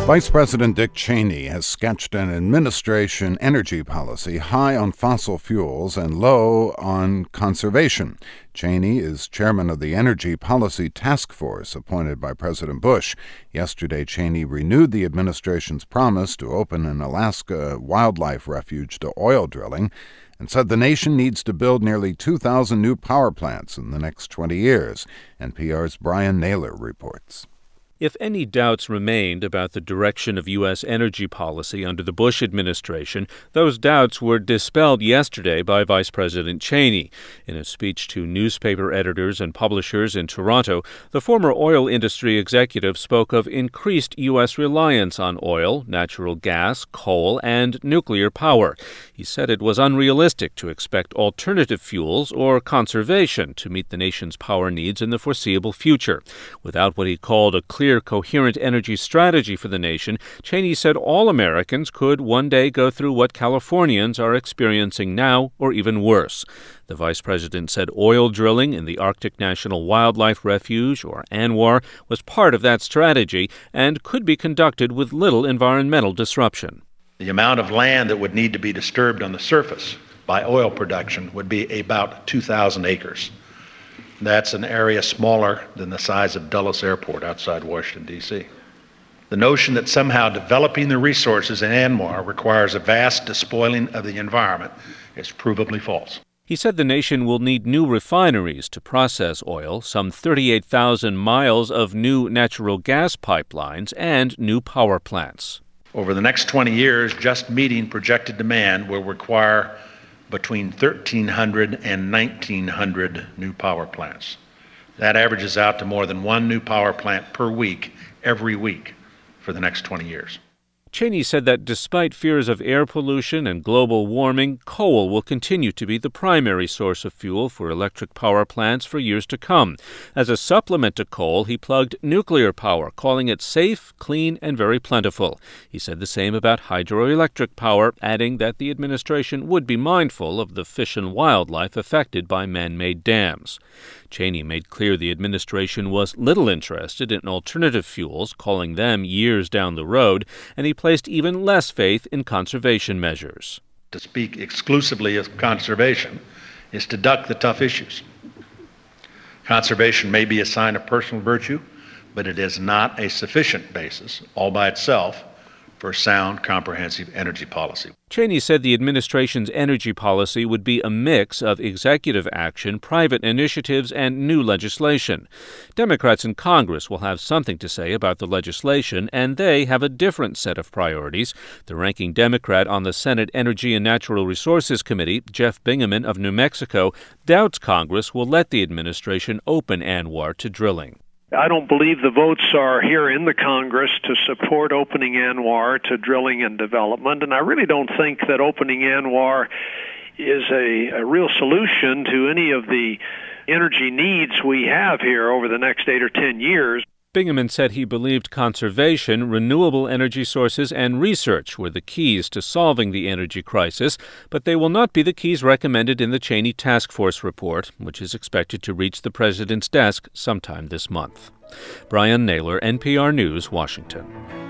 Vice President Dick Cheney has sketched an administration energy policy high on fossil fuels and low on conservation. Cheney is chairman of the Energy Policy Task Force appointed by President Bush. Yesterday, Cheney renewed the administration's promise to open an Alaska wildlife refuge to oil drilling and said the nation needs to build nearly 2,000 new power plants in the next 20 years. NPR's Brian Naylor reports. If any doubts remained about the direction of U.S. energy policy under the Bush administration, those doubts were dispelled yesterday by Vice President Cheney. In a speech to newspaper editors and publishers in Toronto, the former oil industry executive spoke of increased U.S. reliance on oil, natural gas, coal, and nuclear power. He said it was unrealistic to expect alternative fuels or conservation to meet the nation's power needs in the foreseeable future. Without what he called a clear, coherent energy strategy for the nation, Cheney said all Americans could one day go through what Californians are experiencing now, or even worse. The vice president said oil drilling in the Arctic National Wildlife Refuge, or ANWR, was part of that strategy and could be conducted with little environmental disruption. The amount of land that would need to be disturbed on the surface by oil production would be about 2,000 acres. That's an area smaller than the size of Dulles Airport outside Washington, D.C. The notion that somehow developing the resources in ANWR requires a vast despoiling of the environment is provably false. He said the nation will need new refineries to process oil, some 38,000 miles of new natural gas pipelines, and new power plants. Over the next 20 years, just meeting projected demand will require between 1,300 and 1,900 new power plants. That averages out to more than one new power plant per week, every week, for the next 20 years. Cheney said that despite fears of air pollution and global warming, coal will continue to be the primary source of fuel for electric power plants for years to come. As a supplement to coal, he plugged nuclear power, calling it safe, clean, and very plentiful. He said the same about hydroelectric power, adding that the administration would be mindful of the fish and wildlife affected by man-made dams. Cheney made clear the administration was little interested in alternative fuels, calling them years down the road, and he placed even less faith in conservation measures. To speak exclusively of conservation is to duck the tough issues. Conservation may be a sign of personal virtue, but it is not a sufficient basis, all by itself, for sound, comprehensive energy policy. Cheney said the administration's energy policy would be a mix of executive action, private initiatives, and new legislation. Democrats in Congress will have something to say about the legislation, and they have a different set of priorities. The ranking Democrat on the Senate Energy and Natural Resources Committee, Jeff Bingaman of New Mexico, doubts Congress will let the administration open ANWR to drilling. I don't believe the votes are here in the Congress to support opening ANWR to drilling and development, and I really don't think that opening ANWR is a real solution to any of the energy needs we have here over the next 8 or 10 years. Bingaman said he believed conservation, renewable energy sources, and research were the keys to solving the energy crisis, but they will not be the keys recommended in the Cheney Task Force report, which is expected to reach the president's desk sometime this month. Brian Naylor, NPR News, Washington.